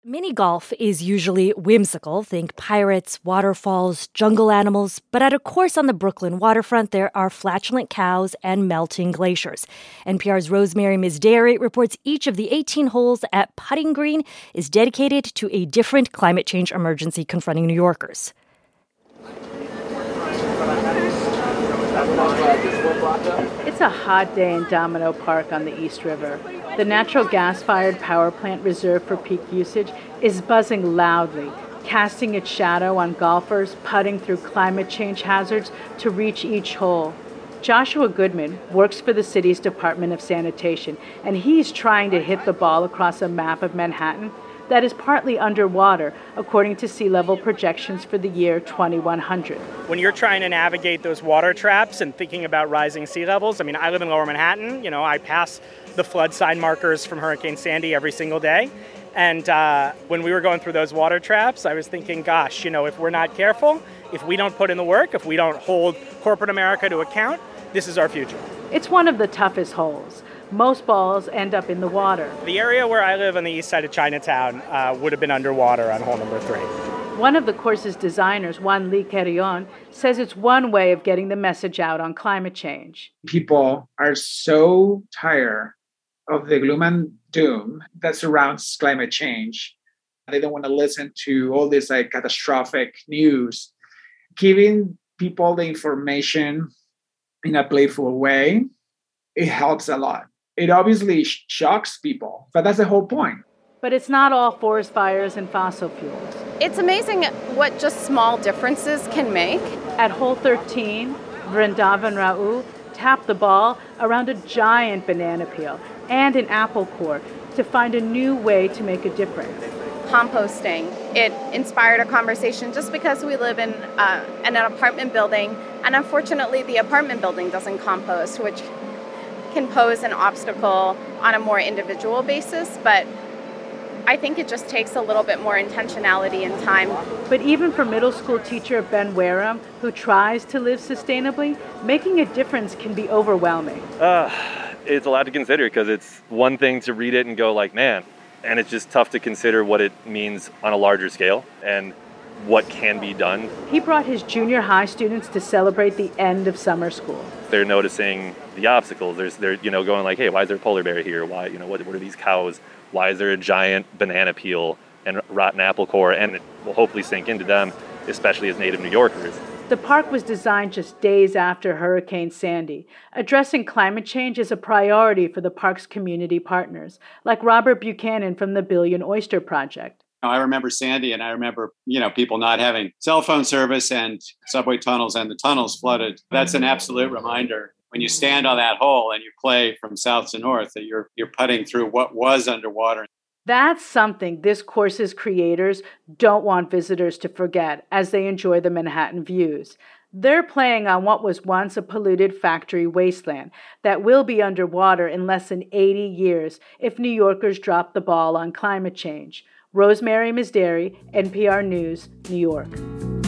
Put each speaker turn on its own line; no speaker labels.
Mini golf is usually whimsical. Think pirates, waterfalls, jungle animals. But at a course on the Brooklyn waterfront, there are flatulent cows and melting glaciers. NPR's Rosemary Mizdary reports each of the 18 holes at Putting Green is dedicated to a different climate change emergency confronting New Yorkers.
It's a hot day in Domino Park on the East River. The natural gas-fired power plant reserved for peak usage is buzzing loudly, casting its shadow on golfers putting through climate change hazards to reach each hole. Joshua Goodman works for the city's Department of Sanitation, and he's trying to hit the ball across a map of Manhattan that is partly underwater, according to sea level projections for the year 2100.
When you're trying to navigate those water traps and thinking about rising sea levels, I live in Lower Manhattan. I pass the flood sign markers from Hurricane Sandy every single day. And when we were going through those water traps, I was thinking, gosh, if we're not careful, if we don't put in the work, if we don't hold corporate America to account, this is our future.
It's one of the toughest holes. Most balls end up in the water.
The area where I live on the east side of Chinatown would have been underwater on hole number 3.
One of the course's designers, Juan Lee Carrion, says it's one way of getting the message out on climate change.
People are so tired of the gloom and doom that surrounds climate change. They don't want to listen to all this catastrophic news. Giving people the information in a playful way, it helps a lot. It obviously shocks people, but that's the whole point.
But it's not all forest fires and fossil fuels.
It's amazing what just small differences can make.
At hole 13, Vrindavan Rao tapped the ball around a giant banana peel and an apple core to find a new way to make a difference.
Composting. It inspired a conversation just because we live in an apartment building, and unfortunately the apartment building doesn't compost, which can pose an obstacle on a more individual basis, but I think it just takes a little bit more intentionality and time.
But even for middle school teacher Ben Wareham, who tries to live sustainably, making a difference can be overwhelming.
It's a lot to consider because it's one thing to read it and go man, and it's just tough to consider what it means on a larger scale and what can be done.
He brought his junior high students to celebrate the end of summer school.
They're noticing the obstacles. They're going hey, why is there a polar bear here? Why, what are these cows? Why is there a giant banana peel and rotten apple core? And it will hopefully sink into them, especially as native New Yorkers.
The park was designed just days after Hurricane Sandy. Addressing climate change is a priority for the park's community partners, like Robert Buchanan from the Billion Oyster Project.
I remember Sandy, and I remember, people not having cell phone service and subway tunnels and the tunnels flooded. That's an absolute reminder. When you stand on that hole and you play from south to north, that you're putting through what was underwater.
That's something this course's creators don't want visitors to forget as they enjoy the Manhattan views. They're playing on what was once a polluted factory wasteland that will be underwater in less than 80 years if New Yorkers drop the ball on climate change. Rosemary Mizdary, NPR News, New York.